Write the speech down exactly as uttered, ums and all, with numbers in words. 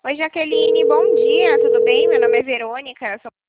Oi, Jaqueline, bom dia, tudo bem? Meu nome é Verônica, eu sou